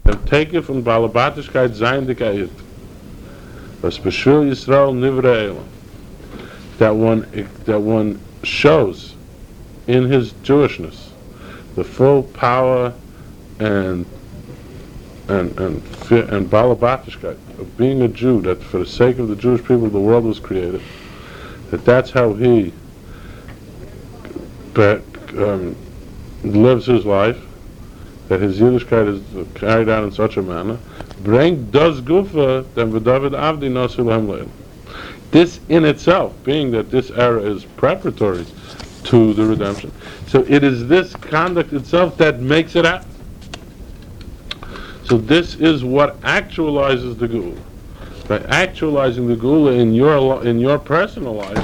and take it from Balabatischkeit sein Dikayit. Was Beshvil Yisrael Nivra Elam. That one shows in his Jewishness the full power and Balabatischkeit of being a Jew, that for the sake of the Jewish people the world was created, that's how he lives his life, that his Yiddishkeit is carried out in such a manner. Bring das Gufa, then v'David Avdi Nasu Lahem Leil. This in itself, being that this era is preparatory to the redemption, so it is this conduct itself that makes it happen. So this is what actualizes the Geula. By actualizing the Geula in your personal life,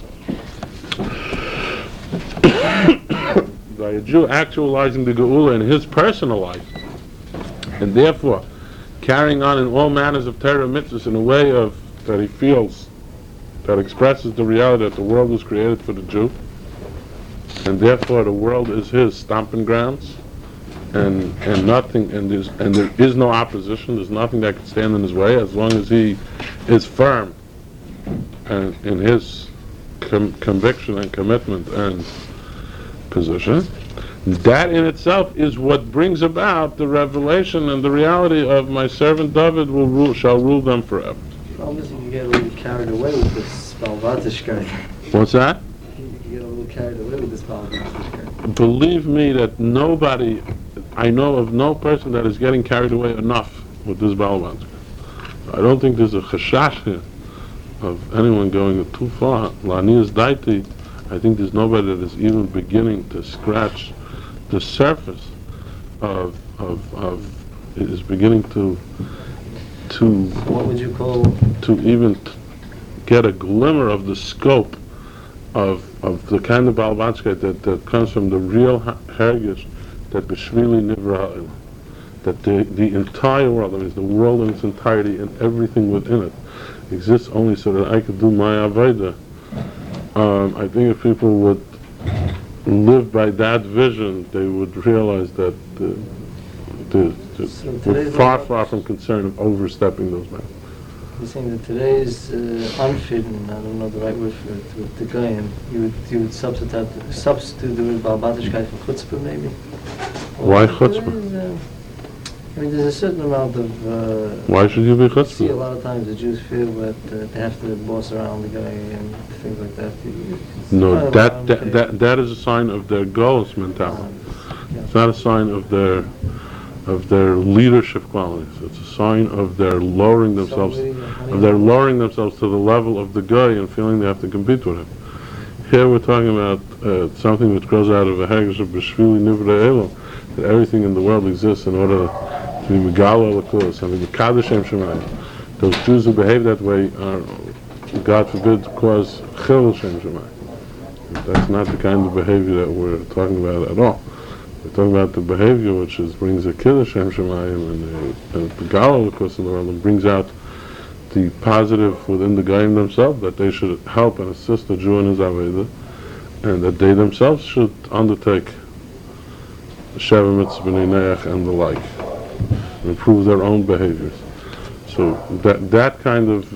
by a Jew actualizing the Geula in his personal life, and therefore carrying on in all manners of Torah mitzvahs in a way of that he feels, that expresses the reality that the world was created for the Jew, and therefore the world is his stomping grounds, and nothing, and there is no opposition. There's nothing that can stand in his way as long as he is firm and in his conviction and commitment and position. That in itself is what brings about the revelation and the reality of my servant David shall rule them forever. Obviously, you get a little carried away with this Balvatishkeit. What's that? You get a little carried away with this Balvatishkeit. Believe me that nobody, I know of no person that is getting carried away enough with this Balvatishkeit. I don't think there's a chashash here of anyone going too far. Lanias daiti, I think there's nobody that is even beginning to scratch the surface of it is beginning to what would you call to even get a glimmer of the scope of the kind of Balvatishkeit that comes from the real heritage that B'Shvili Nivra, that the entire world, that means the world in its entirety and everything within it, exists only so that I could do my Avodah. I think if people would live by that vision, they would realize that we're far from concern of overstepping those bounds. You're saying that today's unfitting, I don't know the right word for it, with the Goyim, you would substitute the word Balvatishkeit for chutzpah maybe? Why chutzpah? I mean, there's a certain amount of... Why should you be see, a chutzpah? lot of times the Jews feel that they have to boss around the guy and things like that. No, that is a sign of their goals mentality. It's not a sign of their leadership qualities. It's a sign of their lowering themselves to the level of the guy and feeling they have to compete with him. Here we're talking about something which grows out of a haggash of B'Shvili Nivra Elo, that everything in the world exists in order to be Megala Lakus and be Mekadosh Shem Shemayim. Those Jews who behave that way are, God forbid, cause Chil Shem Shemayim. That's not the kind of behavior that we're talking about at all. We're talking about the behavior which brings a Kiddush Shem Shemayim and the Megala Lakus in the world, and brings out the positive within the Goyim themselves, that they should help and assist the Jew in his Avodah, and that they themselves should undertake Sheva Mitzvah B'nai Neach and the like, and improve their own behaviors. So that kind of,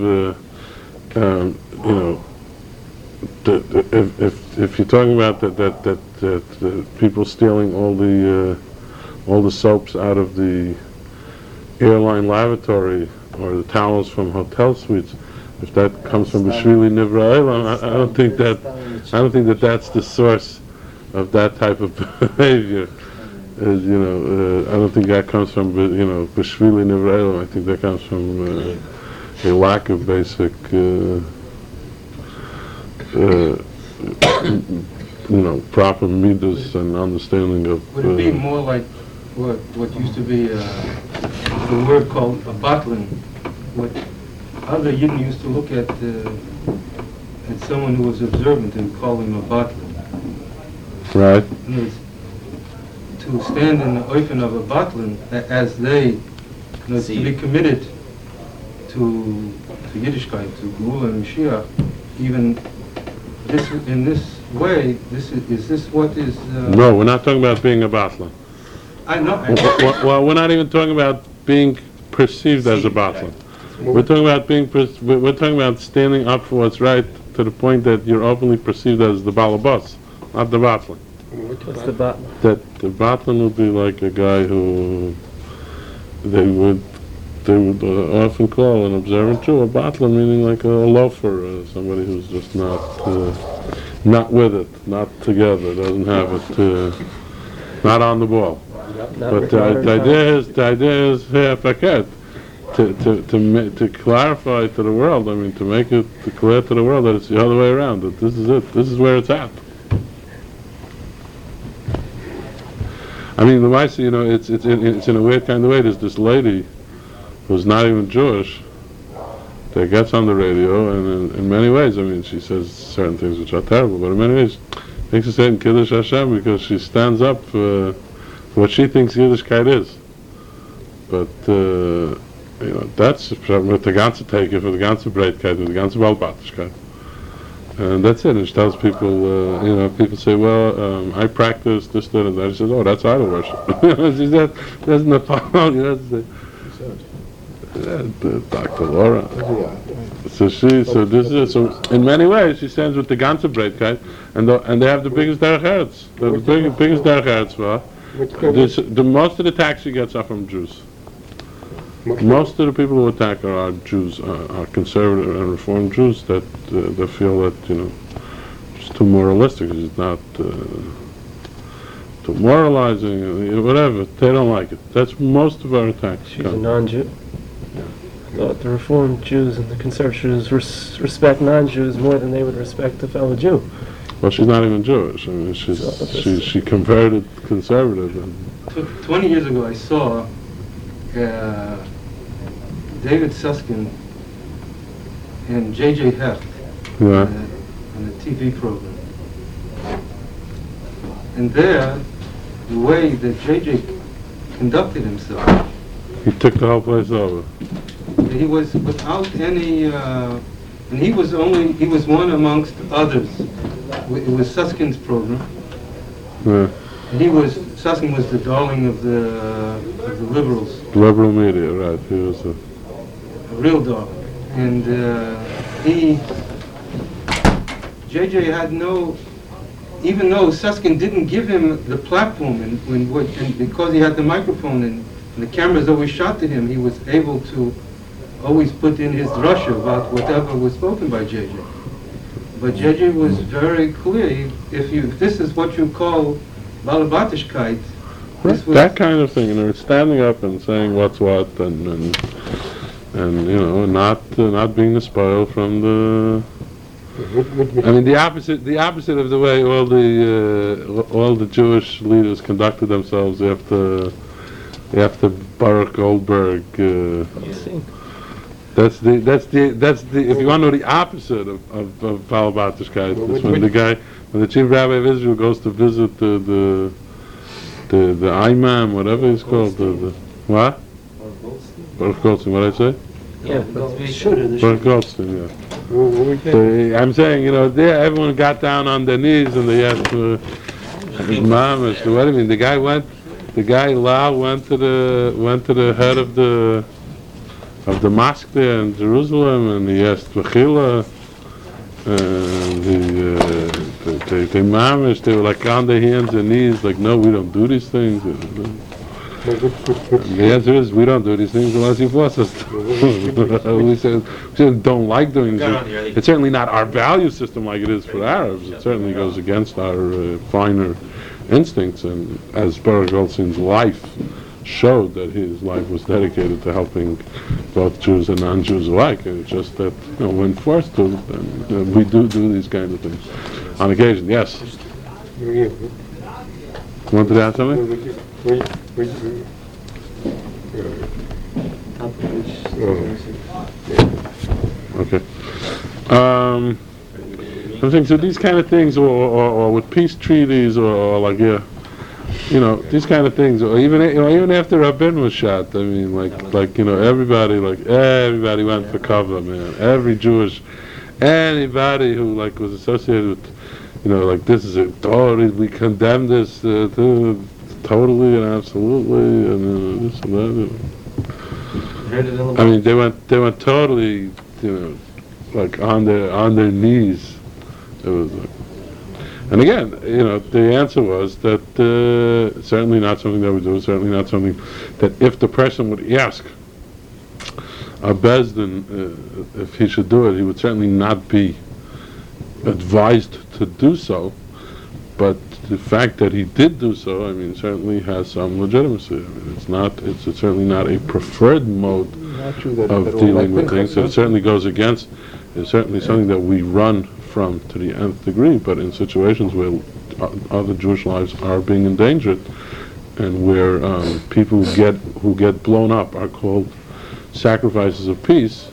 if you're talking about that people stealing all the soaps out of the airline lavatory or the towels from hotel suites, if that comes from B'Shvili Nivra Elam, I don't think that that's the source of that type of behavior. I don't think that comes from B'Shvili Nivra Elam. I think that comes from a lack of basic proper midas and understanding of. Would it be more like what used to be the word called a bottling? What other Yidden used to look at someone who was observant and call him a bottling. Right. To stand in the oifen of a bottling as they, to be committed to Yiddishkeit, to Geula and Mashiach, even this in this way. Is this what is? No, we're not talking about being a battler. I know. Well, we're not even talking about being perceived as a battler. We're talking about we're talking about standing up for what's right to the point that you're openly perceived as the balabas, not the battler. What's the bottom? That the battler would be like a guy who they would often call an observant Jew a battler, meaning like a loafer, somebody who's just not with it, not together, doesn't have it, not on the ball. But the idea is here, paket, to clarify to the world. I mean, to make it clear to the world that it's the other way around. That this is it. This is where it's at. I mean, the Maisa, you know, it's in a weird kind of way. There's this lady who's not even Jewish that gets on the radio, and in many ways, I mean, she says certain things which are terrible, but in many ways, makes a certain Kiddush Hashem because she stands up for what she thinks Yiddishkeit is. But, you know, that's with the ganze Teike, for the ganze Breitkeit, with the ganze Balbatischkeit. And that's it. And she tells people, you know, people say, well, I practice this, that, and that. She says, oh, that's idol worship. She said, that's not problem. You know, Dr. Laura. So this is, so in many ways, she stands with the ganze Breitkeit, and they have the biggest derech eretz. The biggest derech eretz for her. Most of the attacks she gets are from Jews. Most of the people who attack her are Jews, are conservative and reformed Jews that they feel that, you know, she's too moralistic, she's not too moralizing, whatever. They don't like it. That's most of our attacks. She's a non-Jew. I thought the reformed Jews and the conservatives respect non-Jews more than they would respect a fellow Jew. Well, she's not even Jewish. I mean, she converted conservative. And 20 years ago, I saw David Susskind and J.J. Hecht on a TV program. And there, the way that J.J. conducted himself, he took the whole place over. he was without any, and he was one amongst others. It was Suskind's program. Yeah. And Susskind was the darling of the liberals. Liberal media, right. He was a real darling. And J.J. had no, even though Susskind didn't give him the platform, and because he had the microphone and the cameras always shot to him, he was able to always put in his drasha about whatever was spoken by J.J. But J.J. was very clear. If this is what you call Balabatischkeit, that kind of thing, you know, standing up and saying what's what, and you know, not being spoiled from the. I mean, the opposite of the way all the Jewish leaders conducted themselves after Baruch Goldberg. That's the if you want to know the opposite of Balabatischkeit, it's when the chief rabbi of Israel goes to visit the imam, whatever he's called, what? Baruch Goldstein, what did I say? Yeah, Baruch Goldstein, yeah. I'm saying, you know, there everyone got down on their knees and they asked for his mamish. What do you mean? The guy Lal went to the head of the mosque there in Jerusalem, and he asked Vachila, and they mamish, they were like on their hands and knees, like, no, we don't do these things. And the answer is, we don't do these things unless you force us to. we don't like doing these things. It's certainly not our value system like it is for Arabs. It certainly goes against our finer instincts, and as Baruch Goldstein's life showed, that his life was dedicated to helping both Jews and non-Jews alike. It's just that, you know, when forced to, then we do these kinds of things on occasion. Yes. You wanted to add something? Okay. I'm saying, so these kind of things, or with peace treaties, or like, yeah, you know, these kind of things, or even after Rabin was shot, I mean, like you know, everybody went for cover, man. Every Jewish, anybody who like was associated with, you know, like this is we condemn this totally and absolutely, and this and that. heard it in the I mean, they went totally, like on their knees. It was, and again, the answer was that certainly not something that we do. Certainly not something that if the person would ask a Bezdin if he should do it, he would certainly not be advised to do so. But the fact that he did do so, I mean, certainly has some legitimacy. I mean, it's certainly not a preferred mode Not true that of at all. dealing with things. It certainly goes against, it's certainly something that we run from to the nth degree, but in situations where other Jewish lives are being endangered and where people who get blown up are called sacrifices of peace,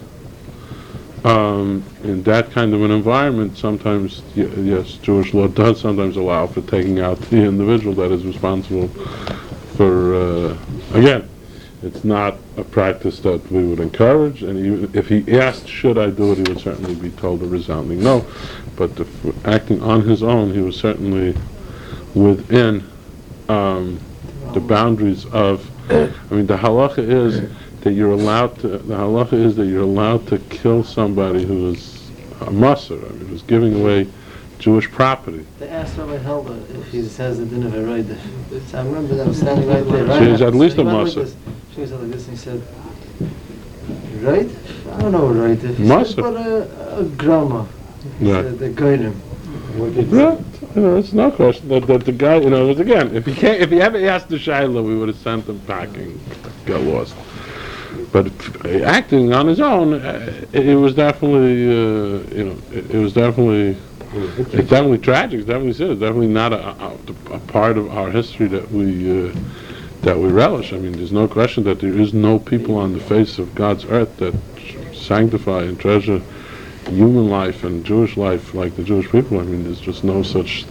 in that kind of an environment, sometimes, yes, Jewish law does sometimes allow for taking out the individual that is responsible for, again, it's not a practice that we would encourage, and even if he asked, should I do it, he would certainly be told a resounding no. But acting on his own, he was certainly within the boundaries of, I mean, the halacha is that you're allowed to kill somebody who is a masur, I mean, who's giving away Jewish property. They asked Rabbi Helder if he says the din of a right. I remember them standing right there. Right? She's at least a Like masur. this. She was like this, and he said, right? I don't know right. If he Masur. said, but a grandma. He Yeah. said, the goyim. Yeah, it's no question that the guy, again, if he ever asked the Shiloh, we would have sent him packing, got lost. But acting on his own, it was definitely, it's definitely tragic. It's definitely sad. It's definitely not a part of our history that we relish. I mean, there's no question that there is no people on the face of God's earth that sanctify and treasure human life and Jewish life like the Jewish people. I mean, there is no such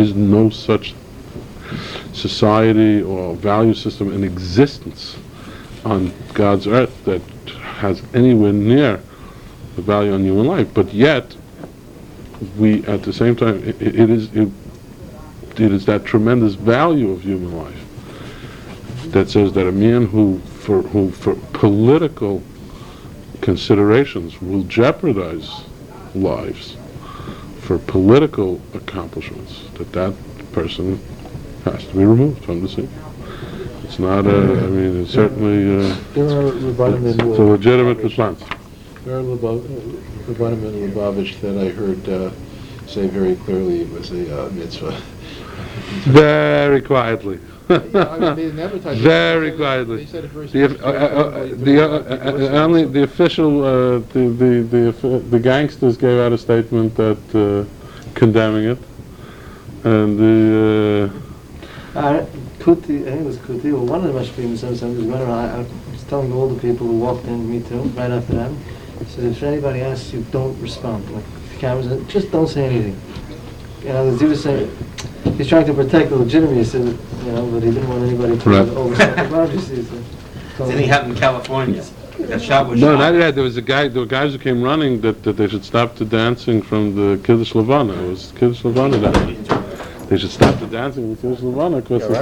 society or value system in existence on God's earth that has anywhere near the value on human life. But yet, we, at the same time, it is that tremendous value of human life that says that a man who for political considerations will jeopardize lives for political accomplishments, that person has to be removed from the scene. It's not it's certainly There are Rabbanim it's a legitimate response. There are Rabbanim in Lubavitch that I heard say very clearly it was a mitzvah. Very quietly. Yeah, I mean, they didn't advertise it. Very They quietly. said it very The specifically. only the official the gangsters gave out a statement that condemning it, and the Kuti, I think it was Kuti, or one of the Mashpim was running around. I was telling all the people who walked in, me too, right after them. He said, if anybody asks you, don't respond. Like, if the camera's in, just don't say anything. He was saying, he's trying to protect the legitimacy, but he didn't want anybody to Right. overstep the boundaries. Then he happened in California. That shot was no, shot. not that. There were guys who came running that they should stop the dancing from the Kiddush Levana. It was Kiddush Levana dancing. They should stop the dancing with Kiddush Levana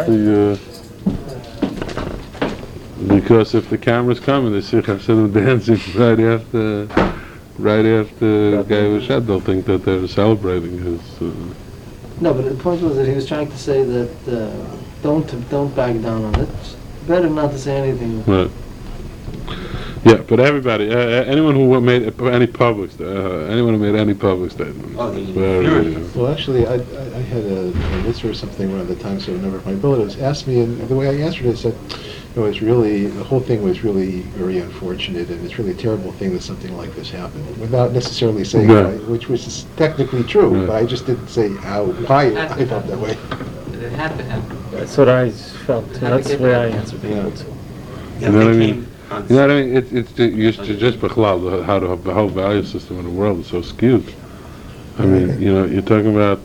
because if the cameras come and they see Hasidim dancing right after the guy was shot, they'll think that they're celebrating his. No, but the point was that he was trying to say that don't back down on it. It's better not to say anything. Right. Yeah, but everybody, anyone who made any public statement, Oh, is the very. purity. Well, actually, I had a mitzvah or something around the time, so a number of my relatives asked me, and the way I answered it, I said, the whole thing was really very unfortunate, and it's really a terrible thing that something like this happened, without necessarily saying Yeah. why, which was technically true, Yeah. but I just didn't say why I felt that way. It had to happen. That's what I felt. That's the way I answered people too. Yeah, You know they what I mean? came on You know what I mean? It's just bechlal, how the whole value system in the world is so skewed. I mean, you're talking about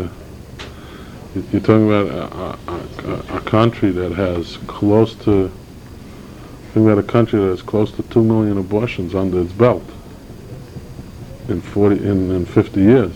a country that has close to 2 million abortions under its belt in 50 years.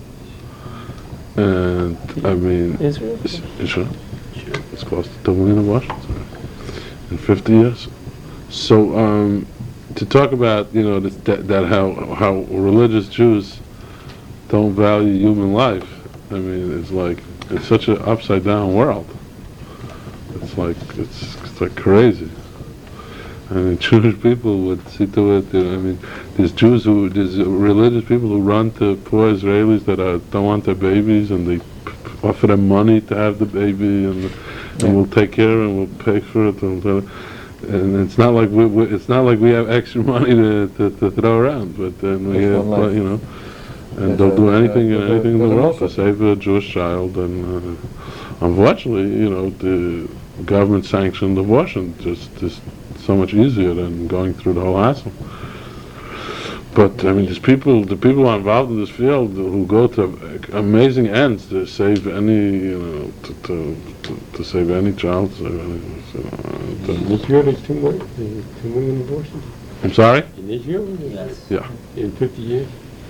And I mean, Israel? Israel, it's close to 2 million abortions in 50 years. So to talk about, that how religious Jews don't value human life. I mean, it's such an upside down world. It's like crazy. I mean, Jewish people would see to it. I mean, there's religious people who run to poor Israelis that don't want their babies, and they offer them money to have the baby, and we'll take care and we'll pay for it, and it's not like we have extra money to throw around, but then we have, and they'll do anything in the world to save a Jewish child, and unfortunately, the government sanctioned abortion just so much easier than going through the whole hassle. But I mean, the people who are involved in this field who go to amazing ends to save any, to save any child. In Israel, there's 2 million abortions. I'm sorry? In Israel? Yes. Yeah. In 50 years?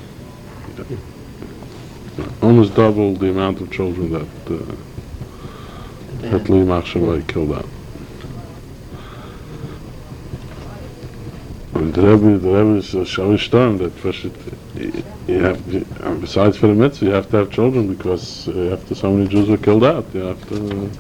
Almost double the amount of children that Lee Machshavai killed out. And the Rebbe is showing storm that you have, besides for the mitzvah, you have to have children, because after so many Jews were killed out, you have to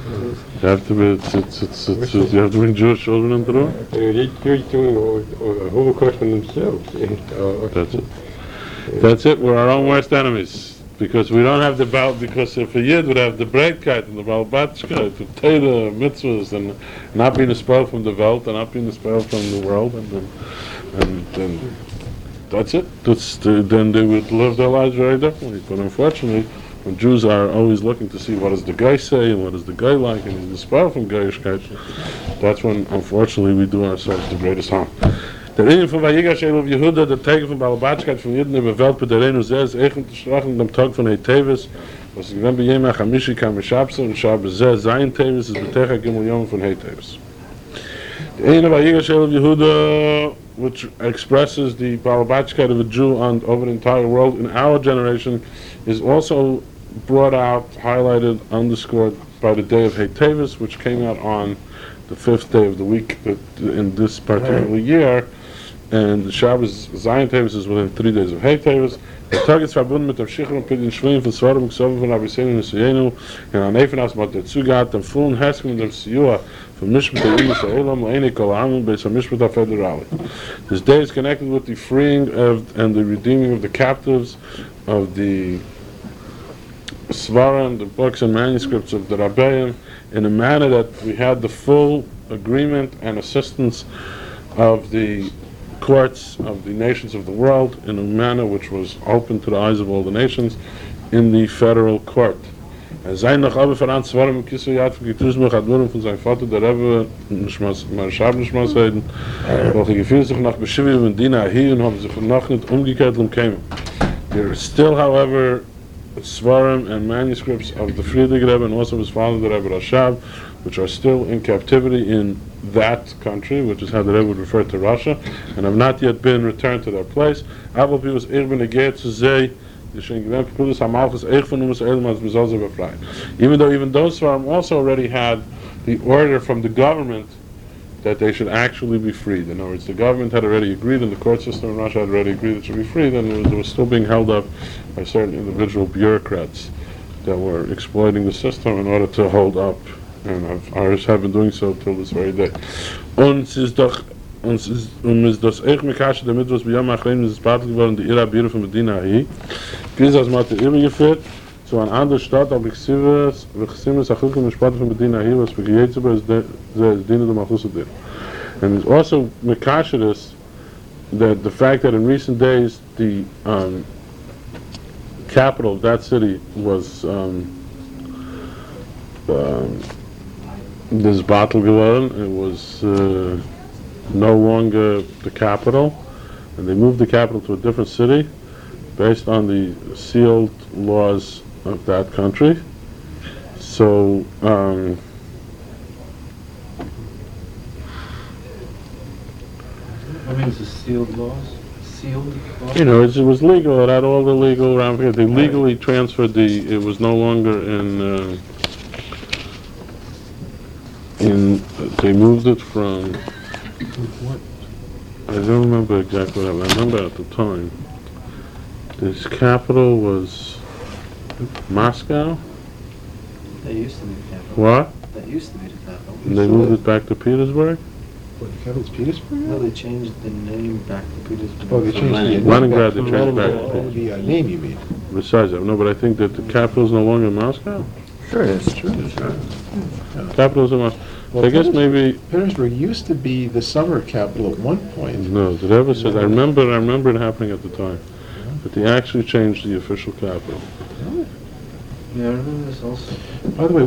bring Jewish children into the world. They're doing a Holocaust on themselves. That's it. That's it. We're our own worst enemies. Because we don't have the Baal, because if a Yid would have the Breitkeit and the Baal Batschkeit, to Torah, mitzvahs, and not being expelled from the Welt, and not being expelled from the world, and then that's it. Then they would live their lives very differently. But unfortunately, when Jews are always looking to see what does the guy say and what does the guy like, and he's expelled from Goyishkeit, that's when, unfortunately, we do ourselves the greatest harm. Der Ingen von Vayigash Elov Yehuda, der Tag von Balabatschkeit von Jeden in der Welt, bei der Reinu sehr ist echt zu strachen dem Tag von Heitevis, was ich gewinnt bei Jemach Hamishi kam mit Schabse, und Schabe sehr sein Tevis ist Betecha Gimel Yom von Heitevis. Der Ingen Vayigash Elov Yehuda, which expresses the Balabatschkeit of a Jew over the entire world in our generation, is also brought out, highlighted, underscored by the day of Heitevis, which came out on the 5th day of the week in this particular year, and the Shabbos Zion Tevis is within 3 days of Hay Tevis. The Tag ist verbunden mit dem Schichern und Pidin Schwingen von Svarim und Ksoven von Abisenu und Siyenu, und an Eifenas mit der Zugat, dem vollen Hesken und dem Siyua von Mishpat Elis Ha'olam und Eine Kol Ha'amin based on Mishpat HaFederali. This day is connected with the freeing and the redeeming of the captives of the Svarim, the books and manuscripts of the Rabbeim, in a manner that we had the full agreement and assistance of the courts of the nations of the world, in a manner which was open to the eyes of all the nations, in the federal court. Sein noch aber voran Svarim und Kisuyat von Gituzmach Admurim von seinem Vater, der Rebbe Marshab Nishmasheiden, welche gefühlt sich nach Beshivi und Dina hier und haben sich noch nicht umgekehrt und kämen. There is still, however, Svarim and manuscripts of the Friedrich Rebbe and also his father, the Rebbe Rashab, which are still in captivity in that country, which is how the Rebbe would refer to Russia, and have not yet been returned to their place. Even though even those Svarim also already had the order from the government that they should actually be freed. In other words, the government had already agreed, and the court system in Russia had already agreed it should be freed, and it was still being held up by certain individual bureaucrats that were exploiting the system in order to hold up, and ours have been doing so till this very day. Uns ist das echt mekashe damit, was wir machen, ist Battle geworden, die Ira Bire von Medina hier. Bis das mal Ira geführt, zu einer anderen Stadt, aber ich sehe es auch im Sport von Medina hier, was wir jetzt über das Dienen der Malchus did. And it's also mekashe that the fact that in recent days the capital of that city was this battle geworden. It was no longer the capital, and they moved the capital to a different city based on the sealed laws of that country. So What means the sealed laws? Sealed laws? you know, it was legal. It had all the legal around here. They legally transferred it was no longer they moved it from I don't remember exactly what happened. I remember at the time, this capital was Moscow. That used to be the capital. What? That used to be the capital. And they moved it back to Petersburg? What, the capital's Petersburg? No, they changed the name back to Petersburg. Oh, they changed the name. Leningrad, they back- changed back. Oh, the name, you mean? Besides that, no, but I think that the capital's no longer Moscow. Sure it is. Sure. Capital's in Moscow. Well, I guess maybe, Petersburg used to be the summer capital at one point. no, did I ever say, I remember it happening at the time. But they actually changed the official capital. Yeah, I remember this also. By the way,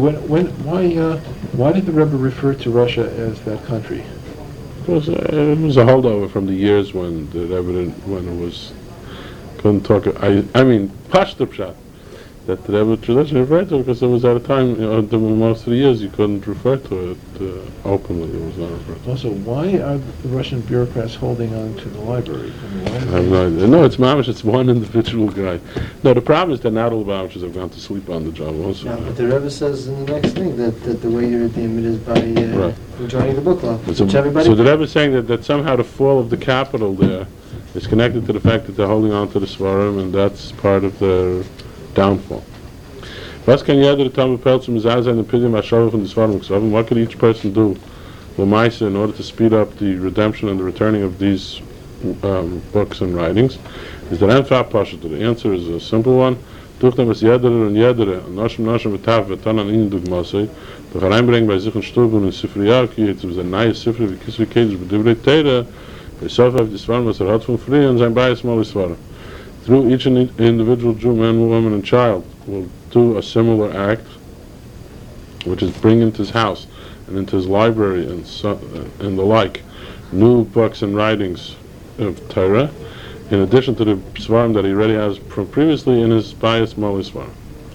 why did the Rebbe refer to Russia as that country? It was a holdover from the years when when it was, couldn't talk, I mean, Pashto Pshat, that the Rebbe tradition referred to it because it was at a time, most of the years you couldn't refer to it openly, it was not referred to. Also, why are the Russian bureaucrats holding on to the library? I mean, why I is have no idea. No, it's Mamish, it's one individual guy. No, the problem is that not all the Mamishers have gone to sleep on the job also. Yeah, but the Rebbe says in the next thing that the way you redeem it is by Right. joining the book club, So, which everybody... so the Rebbe is saying that somehow the fall of the capital there is connected to the fact that they're holding on to the Svarim, and that's part of their downfall. Was kann jeder Talmud Pelz sein Pidim Ashavah von the Svarim Ksavim? What could each person do, Lamaisa, in order to speed up the redemption and the returning of these books and writings? Is the Enfah Pasha? The answer is a simple one. Durch dem es jedere und jedere, Noshim betaf, vetan an ihnen dugmasei, doch hereinbringen bei sich in Stubun und Sifriya, ki jetzt ist ein neues Sifri, wie Kisri Kedish, bedivrei Teire, bei Sofa, die Svarim, was hat von früher, und sein Bias mal ist Svarim. Through each individual Jew, man, woman, and child will do a similar act, which is bring into his house and into his library and the like, new books and writings of Torah, in addition to the Svarim that he already has from previously in his Bias Mali Svarim.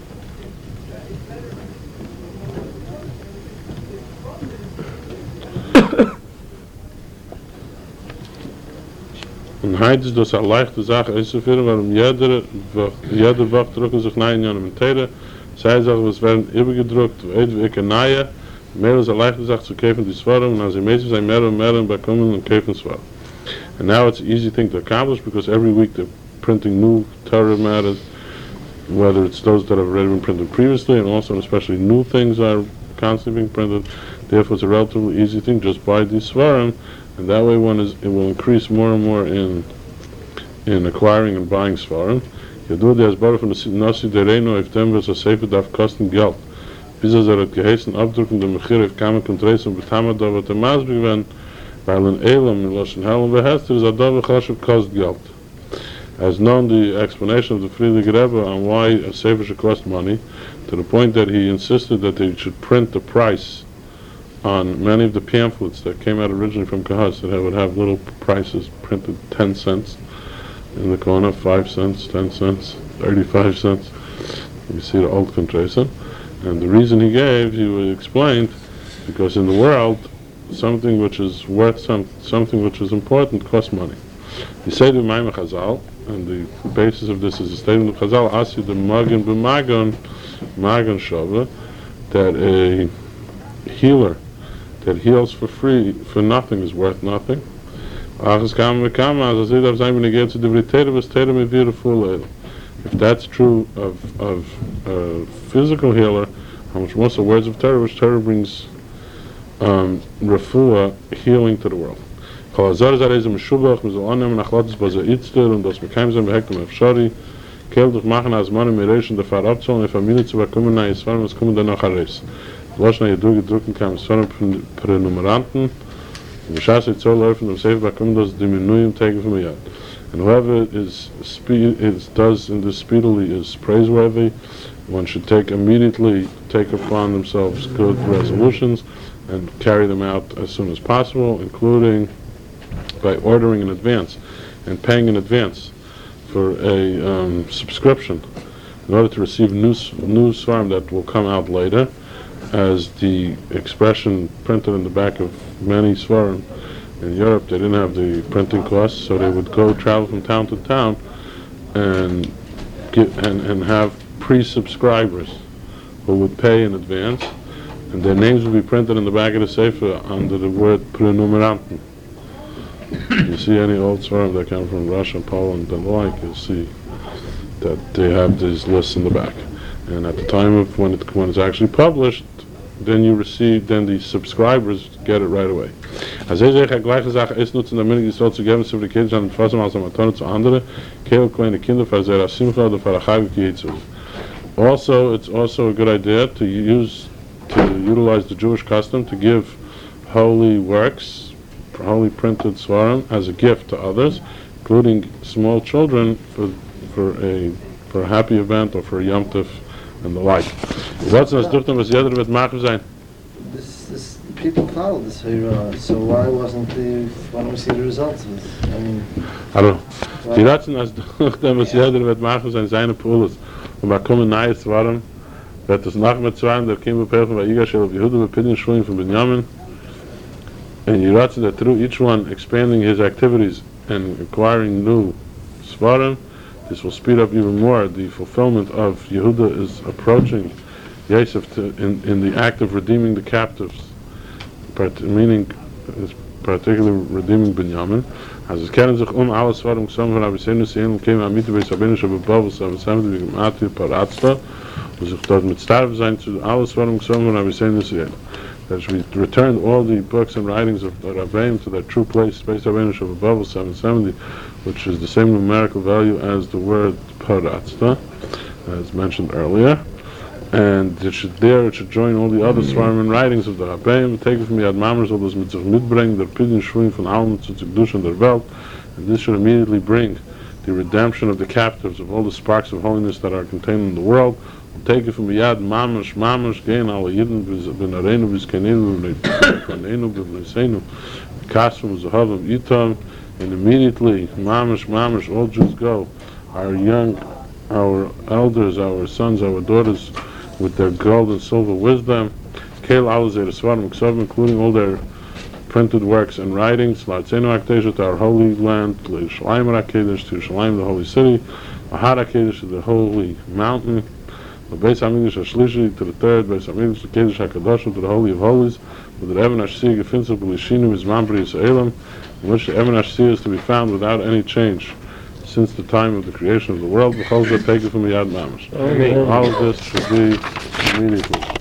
Und heute ist das eine leichte Sache auszuführen, warum jeder Woche drücken sich 9 Jahre mit Teire, sei Sachen, was werden übergedruckt, wie ich nahe, mehr ist eine leichte Sache zu kaufen, die Svarim, und als die Menschen sind mehr und mehr bekommen und kaufen Svarim. And now it's an easy thing to accomplish because every week they're printing new Torah matters, whether it's those that have already been printed previously, and also especially new things are constantly being printed. Therefore, it's a relatively easy thing. Just buy these Svarim, and that way it will increase more and more in acquiring and buying Svarim. Yadu de Asbar von Nasi Dereino, if them was a Sefer darf kosten Geld. Bis hat geheißen, abdrucken der Mechir, if kamen kontrets und betamad aber der Masbig werden, weil in Elam, in Lashon Helen, Behester is Adov Chashuv cost Geld. As known the explanation of the Friedrich Rebbe on why a Sefer should cost money, to the point that he insisted that they should print the price on many of the pamphlets that came out originally from Kahas, that would have little prices printed 10 cents in the corner, 5 cents, 10 cents, 35 cents. You see the old contrason. And the reason he gave, he explained, because in the world, something which is worth something which is important costs money. You say the Maimon Chazal, and the basis of this is the statement of Chazal, Asi the Magen b'Magon, Magon Shava, that a healer that heals for free, for nothing, is worth nothing. If that's true of a physical healer, how much more so words of Torah, which Torah brings refuah, healing to the world. Loshna Yedu gedrucken kam es von Prenumeranten, und B'shas Yitzol laufen dem Sefer bekommen das Diminuyim Tage von Yad. And whoever does in this speedily is praiseworthy. One should immediately take upon themselves good resolutions and carry them out as soon as possible, including by ordering in advance and paying in advance for a subscription in order to receive new Svarim that will come out later. As the expression printed in the back of many Svarim in Europe, they didn't have the printing costs, so they would travel from town to town and have pre-subscribers who would pay in advance, and their names would be printed in the back of the Sefer under the word Prenumeranten. you see any old Svarim that come from Russia, Poland, and the like, you'll see that they have these lists in the back. And at the time of when it's actually published, then the subscribers get it right away. Also, it's also a good idea to utilize the Jewish custom to give holy works, holy printed Svarim, as a gift to others, including small children for a happy event or for a Yom Tov and the like. This people follow this Torah, so why don't we see the results of it? I mean, I don't know. Die Ratzen, als dem was jeder wird machen, sind seine Pulis. Und wir kommen nahe zu waren, wird es nach mit zwei, der Kim Bepelchen bei Yigashel of Yehuda, Bepidin Shvuim from Binyamin. And you Ratzen that through each one expanding his activities and acquiring new Svarim, this will speed up even more. The fulfillment of Yehuda is approaching Yosef in the act of redeeming the captives, meaning particularly redeeming Binyamin. As es kennen sich alle Svarim gesammelt von Abisenu sehen und kämen am Mitte bei Sabinische Bebobel, Sabinische wie Gemati, Paratzta, und sich dort mit Starv sein zu alle Svarim gesammelt von Abisenu sehen. That we returned all the books and writings of the Rabbeim to their true place, Beis Sabinische Bebobel, 770, which is the same numerical value as the word Paratzta, as mentioned earlier. And it should join all the other Svarim and writings of the Rabbeim, take it from Yad Mamre, soll das mit sich mitbringen, der Pidin Shvuim von allen zu Zikdush der Welt, and this should immediately bring the redemption of the captives of all the sparks of holiness that are contained in the world. Take it from Yad Mamre, gain all the Yidden, ben Areinu, Vizkanenu, V'nei V'nei Kasvim, Zahavam, Itam, and immediately, Mamre, all Jews go, our elders, our sons, our daughters, with their gold and silver wisdom, including all their printed works and writings, to our holy land, to Yerushalayim, the holy city, to the holy mountain, to the third, to the holy of holies, with the Eben Hashsi Gefinzel B'Lishinu is Mambri Yisraelim, in which the Eben Hashsi is to be found without any change since the time of the creation of the world. Take it from Yad Mamash. All of this should be immediately.